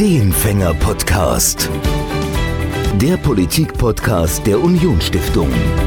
Ideenfänger-Podcast. Der Politik-Podcast der Union-Stiftung.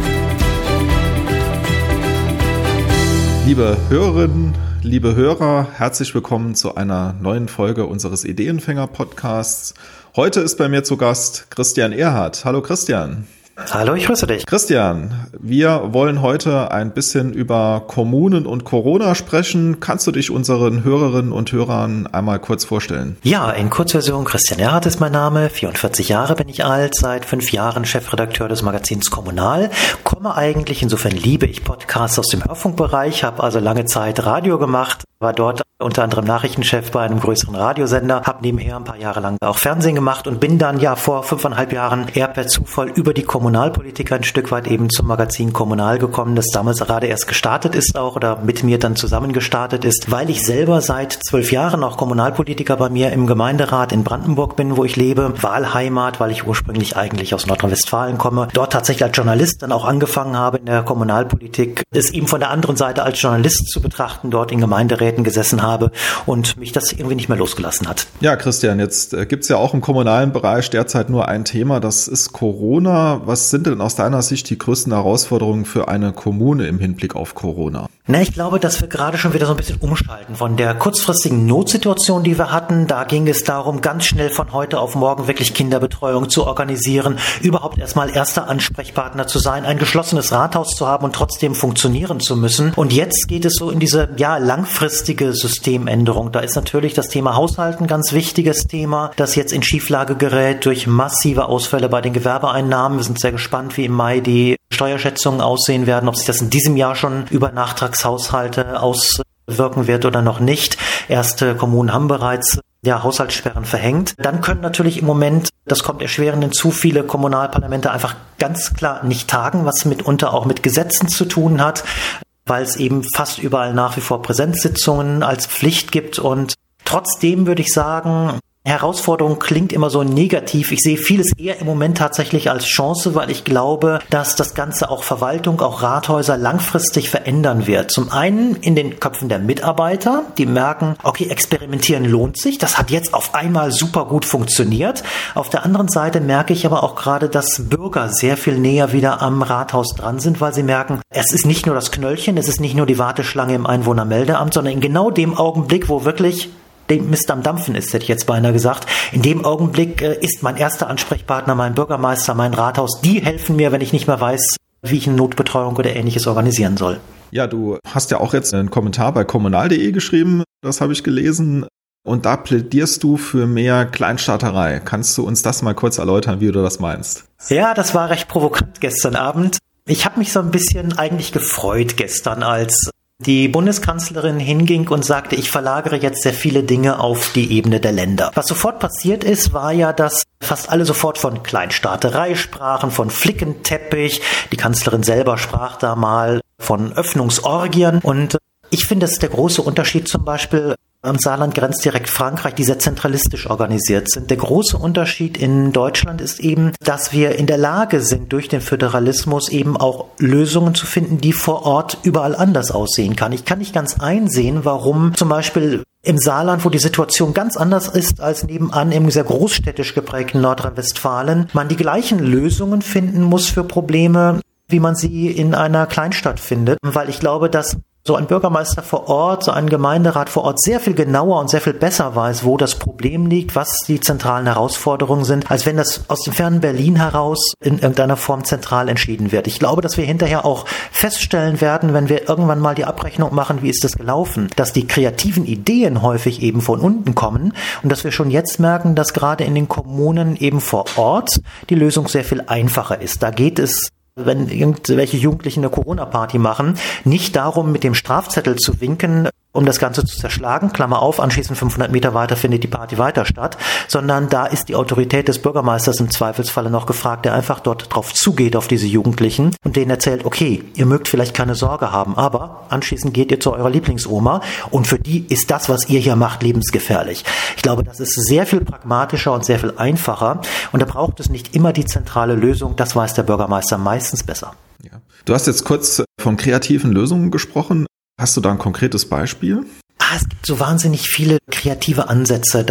Liebe Hörerinnen, liebe Hörer, herzlich willkommen zu einer neuen Folge unseres Ideenfänger-Podcasts. Heute ist bei mir zu Gast Christian Erhardt. Hallo Christian. Hallo, ich grüße dich. Christian, wir wollen heute ein bisschen über Kommunen und Corona sprechen. Kannst du dich unseren Hörerinnen und Hörern einmal kurz vorstellen? Ja, in Kurzversion, Christian Erhardt ist mein Name, 44 Jahre bin ich alt, seit 5 Jahren Chefredakteur des Magazins Kommunal, komme eigentlich, insofern liebe ich Podcasts aus dem Hörfunkbereich, habe also lange Zeit Radio gemacht, war dort unter anderem Nachrichtenchef bei einem größeren Radiosender, habe nebenher ein paar Jahre lang auch Fernsehen gemacht und bin dann vor 5,5 Jahren eher per Zufall über die Kommunalpolitik ein Stück weit eben zum Magazin Kommunal gekommen, das damals gerade erst gestartet ist auch oder mit mir dann zusammen gestartet ist, weil ich selber seit 12 Jahren auch Kommunalpolitiker bei mir im Gemeinderat in Brandenburg bin, wo ich lebe, Wahlheimat, weil ich ursprünglich eigentlich aus Nordrhein-Westfalen komme, dort tatsächlich als Journalist dann auch angefangen habe in der Kommunalpolitik, es eben von der anderen Seite als Journalist zu betrachten, dort in Gemeinderäten gesessen habe und mich das irgendwie nicht mehr losgelassen hat. Ja, Christian, jetzt gibt's ja auch im kommunalen Bereich derzeit nur ein Thema, das ist Corona. Was sind denn aus deiner Sicht die größten Herausforderungen für eine Kommune im Hinblick auf Corona? Ich glaube, dass wir gerade schon wieder so ein bisschen umschalten von der kurzfristigen Notsituation, die wir hatten. Da ging es darum, ganz schnell von heute auf morgen wirklich Kinderbetreuung zu organisieren, überhaupt erstmal erster Ansprechpartner zu sein, ein geschlossenes Rathaus zu haben und trotzdem funktionieren zu müssen. Und jetzt geht es so in diese langfristige Systemänderung. Da ist natürlich das Thema Haushalt ein ganz wichtiges Thema, das jetzt in Schieflage gerät durch massive Ausfälle bei den Gewerbeeinnahmen. Wir sind sehr gespannt, wie im Mai die Steuerschätzungen aussehen werden, ob sich das in diesem Jahr schon über Nachtragshaushalte auswirken wird oder noch nicht. Erste Kommunen haben bereits Haushaltssperren verhängt. Dann können natürlich im Moment, das kommt erschwerend hinzu, viele Kommunalparlamente einfach ganz klar nicht tagen, was mitunter auch mit Gesetzen zu tun hat, weil es eben fast überall nach wie vor Präsenzsitzungen als Pflicht gibt. Und trotzdem würde ich sagen, Herausforderung klingt immer so negativ. Ich sehe vieles eher im Moment tatsächlich als Chance, weil ich glaube, dass das Ganze auch Verwaltung, auch Rathäuser langfristig verändern wird. Zum einen in den Köpfen der Mitarbeiter, die merken, okay, experimentieren lohnt sich. Das hat jetzt auf einmal super gut funktioniert. Auf der anderen Seite merke ich aber auch gerade, dass Bürger sehr viel näher wieder am Rathaus dran sind, weil sie merken, es ist nicht nur das Knöllchen, es ist nicht nur die Warteschlange im Einwohnermeldeamt, sondern in genau dem Augenblick, wo wirklich dem Mist am Dampfen ist, hätte ich jetzt beinahe gesagt. In dem Augenblick ist mein erster Ansprechpartner, mein Bürgermeister, mein Rathaus. Die helfen mir, wenn ich nicht mehr weiß, wie ich eine Notbetreuung oder Ähnliches organisieren soll. Ja, du hast ja auch jetzt einen Kommentar bei kommunal.de geschrieben, das habe ich gelesen. Und da plädierst du für mehr Kleinstaaterei. Kannst du uns das mal kurz erläutern, wie du das meinst? Ja, das war recht provokant gestern Abend. Ich habe mich so ein bisschen eigentlich gefreut gestern, als die Bundeskanzlerin hinging und sagte, ich verlagere jetzt sehr viele Dinge auf die Ebene der Länder. Was sofort passiert ist, war ja, dass fast alle sofort von Kleinstaaterei sprachen, von Flickenteppich. Die Kanzlerin selber sprach da mal von Öffnungsorgien. Und ich finde, das ist der große Unterschied zum Beispiel. Am Saarland grenzt direkt Frankreich, die sehr zentralistisch organisiert sind. Der große Unterschied in Deutschland ist eben, dass wir in der Lage sind, durch den Föderalismus eben auch Lösungen zu finden, die vor Ort überall anders aussehen kann. Ich kann nicht ganz einsehen, warum zum Beispiel im Saarland, wo die Situation ganz anders ist als nebenan im sehr großstädtisch geprägten Nordrhein-Westfalen, man die gleichen Lösungen finden muss für Probleme, wie man sie in einer Kleinstadt findet. Weil ich glaube, dass so ein Bürgermeister vor Ort, so ein Gemeinderat vor Ort sehr viel genauer und sehr viel besser weiß, wo das Problem liegt, was die zentralen Herausforderungen sind, als wenn das aus dem fernen Berlin heraus in irgendeiner Form zentral entschieden wird. Ich glaube, dass wir hinterher auch feststellen werden, wenn wir irgendwann mal die Abrechnung machen, wie ist das gelaufen, dass die kreativen Ideen häufig eben von unten kommen und dass wir schon jetzt merken, dass gerade in den Kommunen eben vor Ort die Lösung sehr viel einfacher ist. Da geht es, wenn irgendwelche Jugendlichen eine Corona-Party machen, nicht darum, mit dem Strafzettel zu winken, um das Ganze zu zerschlagen, Klammer auf, anschließend 500 Meter weiter findet die Party weiter statt, sondern da ist die Autorität des Bürgermeisters im Zweifelsfalle noch gefragt, der einfach dort drauf zugeht auf diese Jugendlichen und denen erzählt, okay, ihr mögt vielleicht keine Sorge haben, aber anschließend geht ihr zu eurer Lieblingsoma und für die ist das, was ihr hier macht, lebensgefährlich. Ich glaube, das ist sehr viel pragmatischer und sehr viel einfacher und da braucht es nicht immer die zentrale Lösung, das weiß der Bürgermeister meistens besser. Ja. Du hast jetzt kurz von kreativen Lösungen gesprochen. Hast du da ein konkretes Beispiel? Es gibt so wahnsinnig viele kreative Ansätze. Das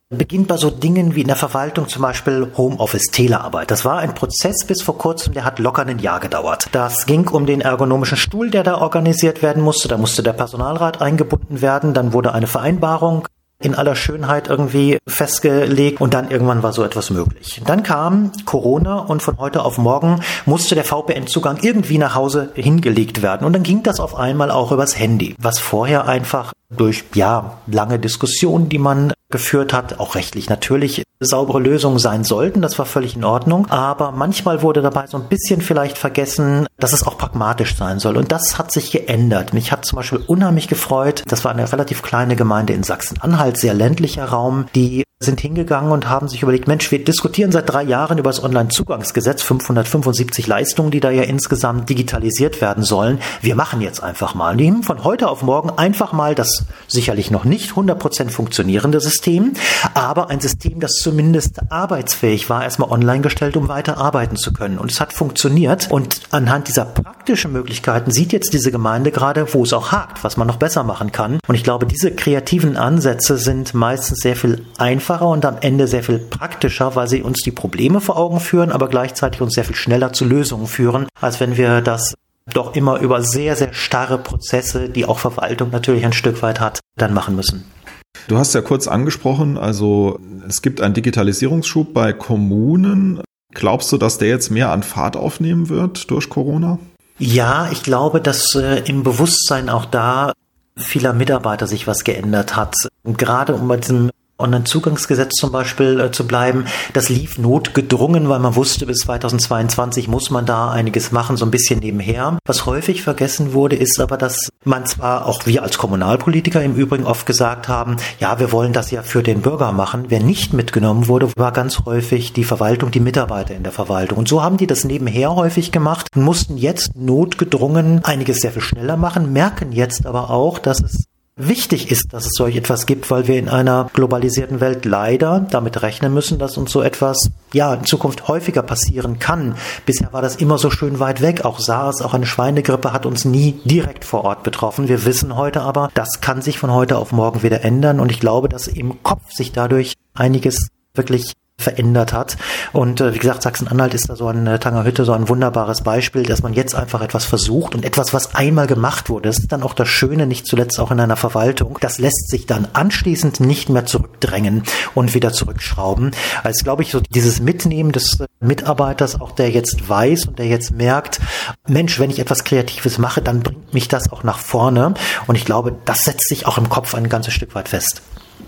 beginnt bei so Dingen wie in der Verwaltung, zum Beispiel Homeoffice, Telearbeit. Das war ein Prozess bis vor kurzem, der hat locker ein Jahr gedauert. Das ging um den ergonomischen Stuhl, der da organisiert werden musste. Da musste der Personalrat eingebunden werden. Dann wurde eine Vereinbarung in aller Schönheit irgendwie festgelegt und dann irgendwann war so etwas möglich. Dann kam Corona und von heute auf morgen musste der VPN-Zugang irgendwie nach Hause hingelegt werden und dann ging das auf einmal auch übers Handy, was vorher einfach durch lange Diskussionen, die man geführt hat, auch rechtlich natürlich saubere Lösungen sein sollten, das war völlig in Ordnung, aber manchmal wurde dabei so ein bisschen vielleicht vergessen, dass es auch pragmatisch sein soll und das hat sich geändert. Mich hat zum Beispiel unheimlich gefreut, das war eine relativ kleine Gemeinde in Sachsen-Anhalt, sehr ländlicher Raum, die sind hingegangen und haben sich überlegt, Mensch, wir diskutieren seit 3 Jahren über das Onlinezugangsgesetz, 575 Leistungen, die da ja insgesamt digitalisiert werden sollen. Wir machen jetzt einfach mal. Und die haben von heute auf morgen einfach mal das sicherlich noch nicht 100% funktionierende System, aber ein System, das zumindest arbeitsfähig war, erstmal online gestellt, um weiter arbeiten zu können. Und es hat funktioniert. Und anhand dieser praktischen Möglichkeiten sieht jetzt diese Gemeinde gerade, wo es auch hakt, was man noch besser machen kann. Und ich glaube, diese kreativen Ansätze sind meistens sehr viel einfacher und am Ende sehr viel praktischer, weil sie uns die Probleme vor Augen führen, aber gleichzeitig uns sehr viel schneller zu Lösungen führen, als wenn wir das doch immer über sehr, sehr starre Prozesse, die auch Verwaltung natürlich ein Stück weit hat, dann machen müssen. Du hast ja kurz angesprochen, also es gibt einen Digitalisierungsschub bei Kommunen. Glaubst du, dass der jetzt mehr an Fahrt aufnehmen wird durch Corona? Ja, ich glaube, dass im Bewusstsein auch da vieler Mitarbeiter sich was geändert hat. Und gerade um bei diesem Onlinezugangsgesetz zum Beispiel zu bleiben, das lief notgedrungen, weil man wusste, bis 2022 muss man da einiges machen, so ein bisschen nebenher. Was häufig vergessen wurde, ist aber, dass man zwar, auch wir als Kommunalpolitiker im Übrigen oft gesagt haben, ja, wir wollen das ja für den Bürger machen. Wer nicht mitgenommen wurde, war ganz häufig die Verwaltung, die Mitarbeiter in der Verwaltung. Und so haben die das nebenher häufig gemacht und mussten jetzt notgedrungen einiges sehr viel schneller machen, merken jetzt aber auch, dass es wichtig ist, dass es solch etwas gibt, weil wir in einer globalisierten Welt leider damit rechnen müssen, dass uns so etwas in Zukunft häufiger passieren kann. Bisher war das immer so schön weit weg. Auch SARS, auch eine Schweinegrippe hat uns nie direkt vor Ort betroffen. Wir wissen heute aber, das kann sich von heute auf morgen wieder ändern und ich glaube, dass im Kopf sich dadurch einiges wirklich verändert hat. Und wie gesagt, Sachsen-Anhalt ist da so eine Tangerhütte, so ein wunderbares Beispiel, dass man jetzt einfach etwas versucht und etwas, was einmal gemacht wurde, das ist dann auch das Schöne, nicht zuletzt auch in einer Verwaltung, das lässt sich dann anschließend nicht mehr zurückdrängen und wieder zurückschrauben. Also glaube ich, so dieses Mitnehmen des Mitarbeiters, auch der jetzt weiß und der jetzt merkt, Mensch, wenn ich etwas Kreatives mache, dann bringt mich das auch nach vorne und ich glaube, das setzt sich auch im Kopf ein ganzes Stück weit fest.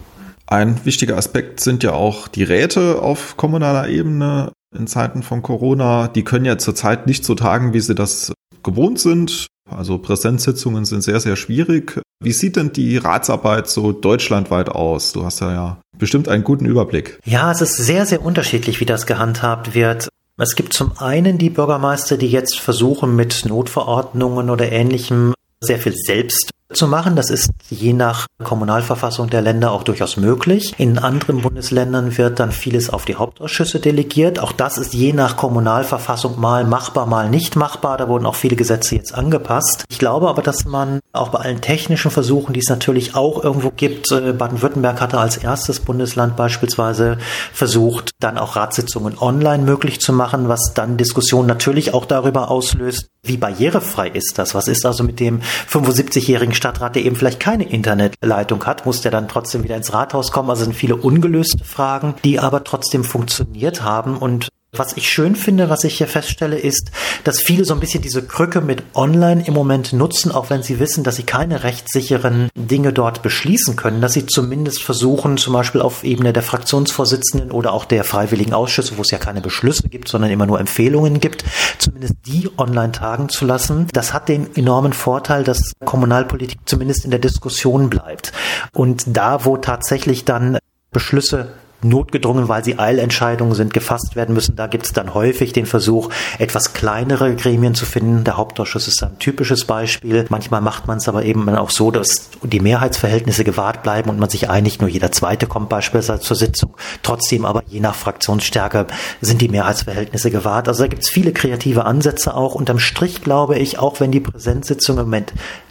Ein wichtiger Aspekt sind ja auch die Räte auf kommunaler Ebene in Zeiten von Corona. Die können ja zurzeit nicht so tagen, wie sie das gewohnt sind. Also Präsenzsitzungen sind sehr, sehr schwierig. Wie sieht denn die Ratsarbeit so deutschlandweit aus? Du hast ja bestimmt einen guten Überblick. Ja, es ist sehr, sehr unterschiedlich, wie das gehandhabt wird. Es gibt zum einen die Bürgermeister, die jetzt versuchen, mit Notverordnungen oder Ähnlichem sehr viel selbst zu machen. Das ist je nach Kommunalverfassung der Länder auch durchaus möglich. In anderen Bundesländern wird dann vieles auf die Hauptausschüsse delegiert. Auch das ist je nach Kommunalverfassung mal machbar, mal nicht machbar. Da wurden auch viele Gesetze jetzt angepasst. Ich glaube aber, dass man auch bei allen technischen Versuchen, die es natürlich auch irgendwo gibt, Baden-Württemberg hatte als erstes Bundesland beispielsweise versucht, dann auch Ratssitzungen online möglich zu machen, was dann Diskussionen natürlich auch darüber auslöst, wie barrierefrei ist das? Was ist also mit dem 75-jährigen Stadtrat, der eben vielleicht keine Internetleitung hat, muss der dann trotzdem wieder ins Rathaus kommen? Also sind viele ungelöste Fragen, die aber trotzdem funktioniert haben. Und was ich schön finde, was ich hier feststelle, ist, dass viele so ein bisschen diese Krücke mit Online im Moment nutzen, auch wenn sie wissen, dass sie keine rechtssicheren Dinge dort beschließen können, dass sie zumindest versuchen, zum Beispiel auf Ebene der Fraktionsvorsitzenden oder auch der freiwilligen Ausschüsse, wo es ja keine Beschlüsse gibt, sondern immer nur Empfehlungen gibt, zumindest die online tagen zu lassen. Das hat den enormen Vorteil, dass Kommunalpolitik zumindest in der Diskussion bleibt. Und da, wo tatsächlich dann Beschlüsse notgedrungen, weil sie Eilentscheidungen sind, gefasst werden müssen. Da gibt es dann häufig den Versuch, etwas kleinere Gremien zu finden. Der Hauptausschuss ist ein typisches Beispiel. Manchmal macht man es aber eben auch so, dass die Mehrheitsverhältnisse gewahrt bleiben und man sich einigt, nur jeder Zweite kommt beispielsweise zur Sitzung. Trotzdem aber je nach Fraktionsstärke sind die Mehrheitsverhältnisse gewahrt. Also da gibt es viele kreative Ansätze auch. Unterm Strich glaube ich, auch wenn die Präsenzsitzungen im Moment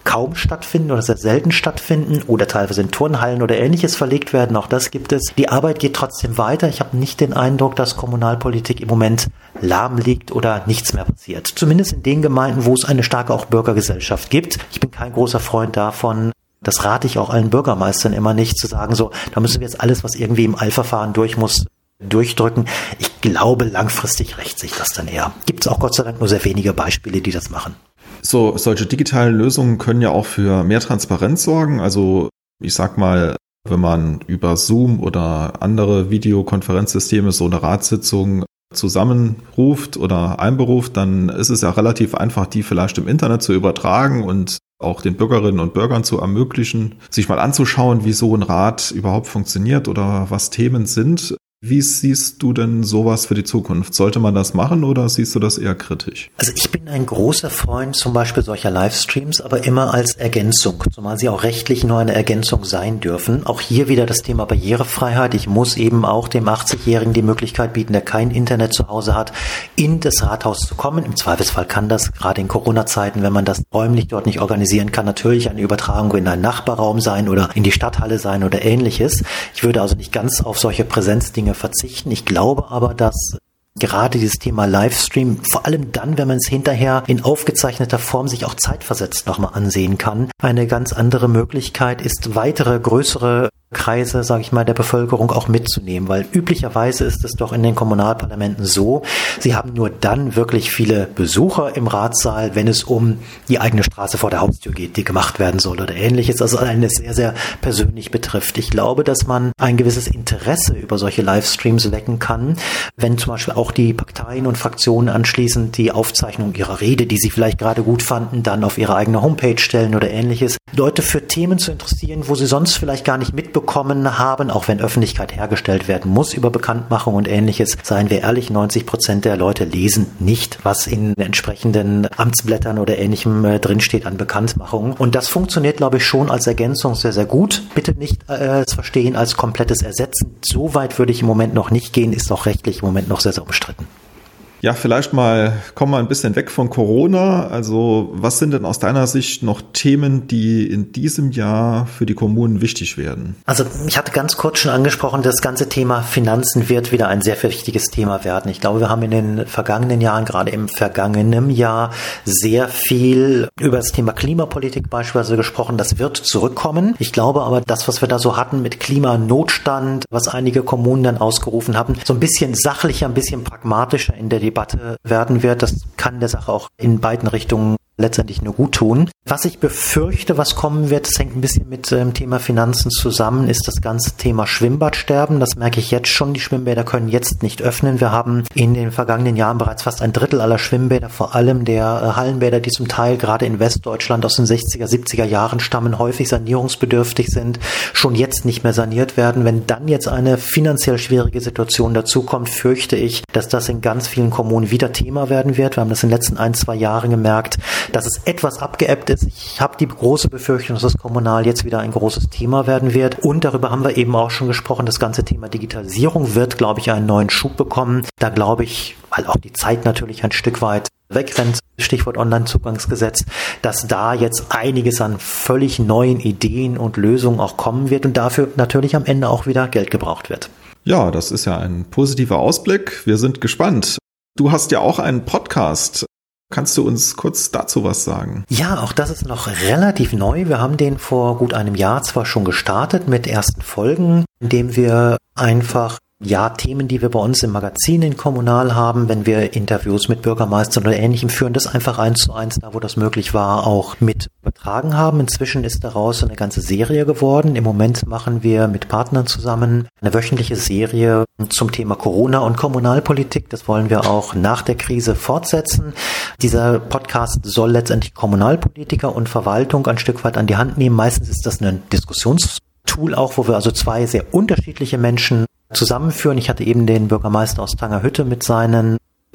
kaum stattfinden oder sehr selten stattfinden oder teilweise in Turnhallen oder Ähnliches verlegt werden. Auch das gibt es. Die Arbeit geht trotzdem weiter. Ich habe nicht den Eindruck, dass Kommunalpolitik im Moment lahm liegt oder nichts mehr passiert. Zumindest in den Gemeinden, wo es eine starke auch Bürgergesellschaft gibt. Ich bin kein großer Freund davon. Das rate ich auch allen Bürgermeistern immer nicht, zu sagen so, da müssen wir jetzt alles, was irgendwie im Eilverfahren durch muss, durchdrücken. Ich glaube, langfristig rächt sich das dann eher. Gibt es auch Gott sei Dank nur sehr wenige Beispiele, die das machen. Solche digitalen Lösungen können ja auch für mehr Transparenz sorgen. Also ich sag mal, wenn man über Zoom oder andere Videokonferenzsysteme so eine Ratssitzung zusammenruft oder einberuft, dann ist es ja relativ einfach, die vielleicht im Internet zu übertragen und auch den Bürgerinnen und Bürgern zu ermöglichen, sich mal anzuschauen, wie so ein Rat überhaupt funktioniert oder was Themen sind. Wie siehst du denn sowas für die Zukunft? Sollte man das machen oder siehst du das eher kritisch? Also ich bin ein großer Freund zum Beispiel solcher Livestreams, aber immer als Ergänzung, zumal sie auch rechtlich nur eine Ergänzung sein dürfen. Auch hier wieder das Thema Barrierefreiheit. Ich muss eben auch dem 80-Jährigen die Möglichkeit bieten, der kein Internet zu Hause hat, in das Rathaus zu kommen. Im Zweifelsfall kann das, gerade in Corona-Zeiten, wenn man das räumlich dort nicht organisieren kann, natürlich eine Übertragung in einen Nachbarraum sein oder in die Stadthalle sein oder Ähnliches. Ich würde also nicht ganz auf solche Präsenzdinge verzichten. Ich glaube aber, dass gerade dieses Thema Livestream, vor allem dann, wenn man es hinterher in aufgezeichneter Form sich auch zeitversetzt nochmal ansehen kann, eine ganz andere Möglichkeit ist, weitere, größere Kreise, sage ich mal, der Bevölkerung auch mitzunehmen, weil üblicherweise ist es doch in den Kommunalparlamenten so, sie haben nur dann wirklich viele Besucher im Ratssaal, wenn es um die eigene Straße vor der Haustür geht, die gemacht werden soll oder Ähnliches, also eine sehr, sehr persönlich betrifft. Ich glaube, dass man ein gewisses Interesse über solche Livestreams wecken kann, wenn zum Beispiel auch die Parteien und Fraktionen anschließend die Aufzeichnung ihrer Rede, die sie vielleicht gerade gut fanden, dann auf ihre eigene Homepage stellen oder Ähnliches, Leute für Themen zu interessieren, wo sie sonst vielleicht gar nicht mitbekommen haben, auch wenn Öffentlichkeit hergestellt werden muss über Bekanntmachung und Ähnliches. Seien wir ehrlich, 90% der Leute lesen nicht, was in entsprechenden Amtsblättern oder Ähnlichem drinsteht an Bekanntmachungen. Und das funktioniert, glaube ich, schon als Ergänzung sehr, sehr gut. Bitte nicht verstehen als komplettes Ersetzen. So weit würde ich im Moment noch nicht gehen, ist auch rechtlich im Moment noch sehr, sehr umstritten. Ja, vielleicht kommen wir ein bisschen weg von Corona. Also was sind denn aus deiner Sicht noch Themen, die in diesem Jahr für die Kommunen wichtig werden? Also ich hatte ganz kurz schon angesprochen, das ganze Thema Finanzen wird wieder ein sehr wichtiges Thema werden. Ich glaube, wir haben in den vergangenen Jahren, gerade im vergangenen Jahr, sehr viel über das Thema Klimapolitik beispielsweise gesprochen. Das wird zurückkommen. Ich glaube aber, das, was wir da so hatten mit Klimanotstand, was einige Kommunen dann ausgerufen haben, so ein bisschen sachlicher, ein bisschen pragmatischer in der Debatte werden wird. Das kann der Sache auch in beiden Richtungen letztendlich nur gut tun. Was ich befürchte, was kommen wird, das hängt ein bisschen mit dem Thema Finanzen zusammen, ist das ganze Thema Schwimmbadsterben. Das merke ich jetzt schon. Die Schwimmbäder können jetzt nicht öffnen. Wir haben in den vergangenen Jahren bereits fast ein Drittel aller Schwimmbäder, vor allem der Hallenbäder, die zum Teil gerade in Westdeutschland aus den 60er, 70er Jahren stammen, häufig sanierungsbedürftig sind, schon jetzt nicht mehr saniert werden. Wenn dann jetzt eine finanziell schwierige Situation dazukommt, fürchte ich, dass das in ganz vielen Kommunen wieder Thema werden wird. Wir haben das in den letzten 1-2 Jahren gemerkt, dass es etwas abgeebbt ist. Ich habe die große Befürchtung, dass das kommunal jetzt wieder ein großes Thema werden wird. Und darüber haben wir eben auch schon gesprochen, das ganze Thema Digitalisierung wird, glaube ich, einen neuen Schub bekommen. Da glaube ich, weil auch die Zeit natürlich ein Stück weit wegrennt, Stichwort Onlinezugangsgesetz, dass da jetzt einiges an völlig neuen Ideen und Lösungen auch kommen wird und dafür natürlich am Ende auch wieder Geld gebraucht wird. Ja, das ist ja ein positiver Ausblick. Wir sind gespannt. Du hast ja auch einen Podcast. Kannst du uns kurz dazu was sagen? Ja, auch das ist noch relativ neu. Wir haben den vor gut einem Jahr zwar schon gestartet mit ersten Folgen, indem wir einfach Themen, die wir bei uns im Magazin in Kommunal haben, wenn wir Interviews mit Bürgermeistern oder Ähnlichem führen, das einfach 1:1, da wo das möglich war, auch mit übertragen haben. Inzwischen ist daraus eine ganze Serie geworden. Im Moment machen wir mit Partnern zusammen eine wöchentliche Serie zum Thema Corona und Kommunalpolitik. Das wollen wir auch nach der Krise fortsetzen. Dieser Podcast soll letztendlich Kommunalpolitiker und Verwaltung ein Stück weit an die Hand nehmen. Meistens ist das ein Diskussionstool auch, wo wir also zwei sehr unterschiedliche Menschen zusammenführen. Ich hatte eben den Bürgermeister aus Tangerhütte mit seinen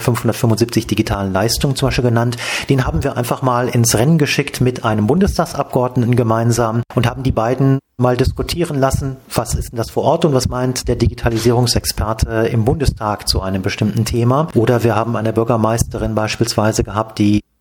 575 digitalen Leistungen zum Beispiel genannt. Den haben wir einfach mal ins Rennen geschickt mit einem Bundestagsabgeordneten gemeinsam und haben die beiden mal diskutieren lassen, was ist denn das vor Ort und was meint der Digitalisierungsexperte im Bundestag zu einem bestimmten Thema. Oder wir haben eine Bürgermeisterin beispielsweise gehabt, die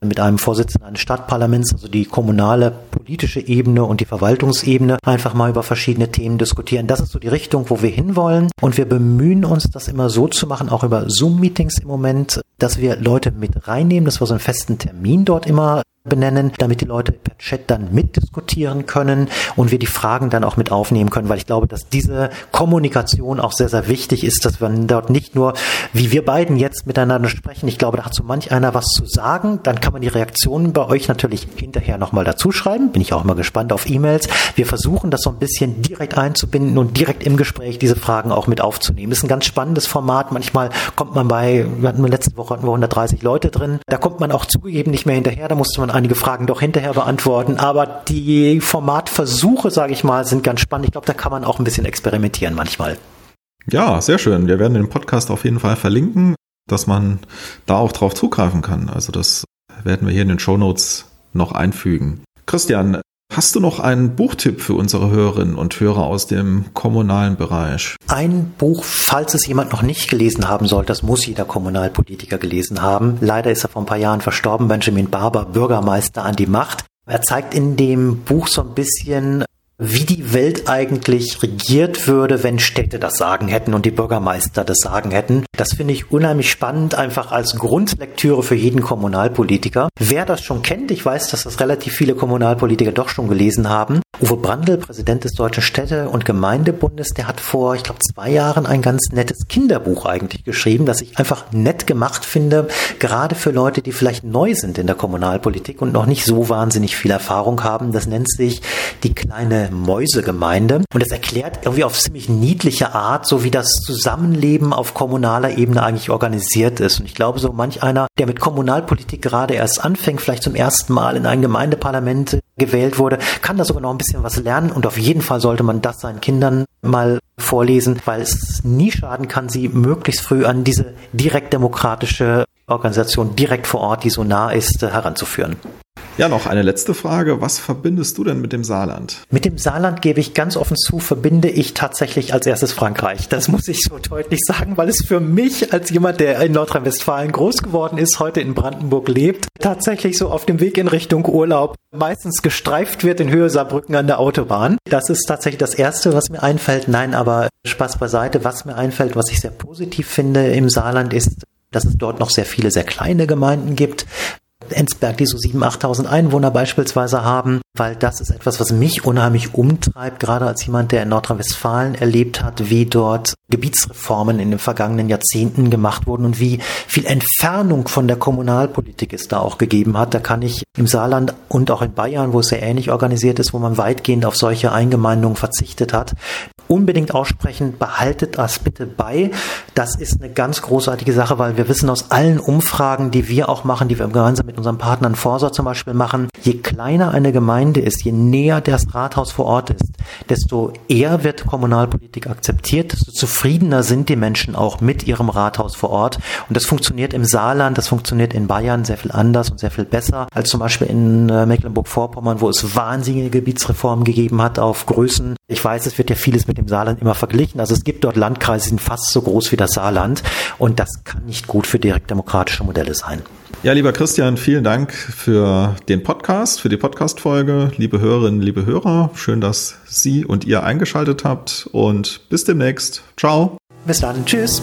mit einem Vorsitzenden eines Stadtparlaments, also die kommunale politische Ebene und die Verwaltungsebene, einfach mal über verschiedene Themen diskutieren. Das ist so die Richtung, wo wir hinwollen. Und wir bemühen uns, das immer so zu machen, auch über Zoom-Meetings im Moment, dass wir Leute mit reinnehmen, dass wir so einen festen Termin dort immer benennen, damit die Leute per Chat dann mitdiskutieren können und wir die Fragen dann auch mit aufnehmen können, weil ich glaube, dass diese Kommunikation auch sehr, sehr wichtig ist, dass wir dort nicht nur, wie wir beiden jetzt miteinander sprechen, ich glaube, da hat so manch einer was zu sagen, dann kann man die Reaktionen bei euch natürlich hinterher nochmal dazu schreiben, bin ich auch immer gespannt auf E-Mails. Wir versuchen das so ein bisschen direkt einzubinden und direkt im Gespräch diese Fragen auch mit aufzunehmen. Ist ein ganz spannendes Format, manchmal kommt man letzte Woche hatten wir 130 Leute drin, da kommt man auch zugegeben nicht mehr hinterher, da musste man einige Fragen doch hinterher beantworten, aber die Formatversuche, sage ich mal, sind ganz spannend. Ich glaube, da kann man auch ein bisschen experimentieren manchmal. Ja, sehr schön. Wir werden den Podcast auf jeden Fall verlinken, dass man da auch drauf zugreifen kann. Also das werden wir hier in den Shownotes noch einfügen. Christian, hast du noch einen Buchtipp für unsere Hörerinnen und Hörer aus dem kommunalen Bereich? Ein Buch, falls es jemand noch nicht gelesen haben sollte, das muss jeder Kommunalpolitiker gelesen haben. Leider ist er vor ein paar Jahren verstorben, Benjamin Barber, Bürgermeister an die Macht. Er zeigt in dem Buch so ein bisschen, wie die Welt eigentlich regiert würde, wenn Städte das Sagen hätten und die Bürgermeister das Sagen hätten. Das finde ich unheimlich spannend, einfach als Grundlektüre für jeden Kommunalpolitiker. Wer das schon kennt, ich weiß, dass das relativ viele Kommunalpolitiker doch schon gelesen haben. Uwe Brandl, Präsident des Deutschen Städte- und Gemeindebundes, der hat vor, ich glaube, 2 Jahren ein ganz nettes Kinderbuch eigentlich geschrieben, das ich einfach nett gemacht finde, gerade für Leute, die vielleicht neu sind in der Kommunalpolitik und noch nicht so wahnsinnig viel Erfahrung haben. Das nennt sich die kleine Mäusegemeinde und es erklärt irgendwie auf ziemlich niedliche Art, so wie das Zusammenleben auf kommunaler Ebene eigentlich organisiert ist. Und ich glaube, so manch einer, der mit Kommunalpolitik gerade erst anfängt, vielleicht zum ersten Mal in ein Gemeindeparlament gewählt wurde, kann da sogar noch ein bisschen was lernen und auf jeden Fall sollte man das seinen Kindern mal vorlesen, weil es nie schaden kann, sie möglichst früh an diese direkt demokratische Organisation direkt vor Ort, die so nah ist, heranzuführen. Ja, noch eine letzte Frage. Was verbindest du denn mit dem Saarland? Mit dem Saarland, gebe ich ganz offen zu, verbinde ich tatsächlich als erstes Frankreich. Das muss ich so deutlich sagen, weil es für mich als jemand, der in Nordrhein-Westfalen groß geworden ist, heute in Brandenburg lebt, tatsächlich so auf dem Weg in Richtung Urlaub meistens gestreift wird in Höhe Saarbrücken an der Autobahn. Das ist tatsächlich das Erste, was mir einfällt. Nein, aber Spaß beiseite. Was mir einfällt, was ich sehr positiv finde im Saarland ist, dass es dort noch sehr viele, sehr kleine Gemeinden gibt. Enzberg, die so 7.000, 8.000 Einwohner beispielsweise haben, weil das ist etwas, was mich unheimlich umtreibt, gerade als jemand, der in Nordrhein-Westfalen erlebt hat, wie dort Gebietsreformen in den vergangenen Jahrzehnten gemacht wurden und wie viel Entfernung von der Kommunalpolitik es da auch gegeben hat. Da kann ich im Saarland und auch in Bayern, wo es sehr ähnlich organisiert ist, wo man weitgehend auf solche Eingemeindungen verzichtet hat, unbedingt aussprechen, behaltet das bitte bei. Das ist eine ganz großartige Sache, weil wir wissen aus allen Umfragen, die wir auch machen, die wir gemeinsam mit unseren Partnern Forsa zum Beispiel machen, je kleiner eine Gemeinde ist, je näher das Rathaus vor Ort ist, desto eher wird Kommunalpolitik akzeptiert, desto zufriedener sind die Menschen auch mit ihrem Rathaus vor Ort. Und das funktioniert im Saarland, das funktioniert in Bayern sehr viel anders und sehr viel besser als zum Beispiel in Mecklenburg-Vorpommern, wo es wahnsinnige Gebietsreformen gegeben hat auf Größen. Ich weiß, es wird ja vieles mit dem Saarland immer verglichen. Also es gibt dort Landkreise, die sind fast so groß wie das Saarland. Und das kann nicht gut für direktdemokratische Modelle sein. Ja, lieber Christian, vielen Dank für den Podcast, für die Podcast-Folge. Liebe Hörerinnen, liebe Hörer, schön, dass Sie und ihr eingeschaltet habt und bis demnächst. Ciao. Bis dann. Tschüss.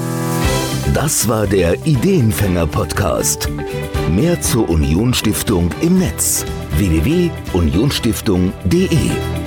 Das war der Ideenfänger-Podcast. Mehr zur Unionsstiftung im Netz: www.unionstiftung.de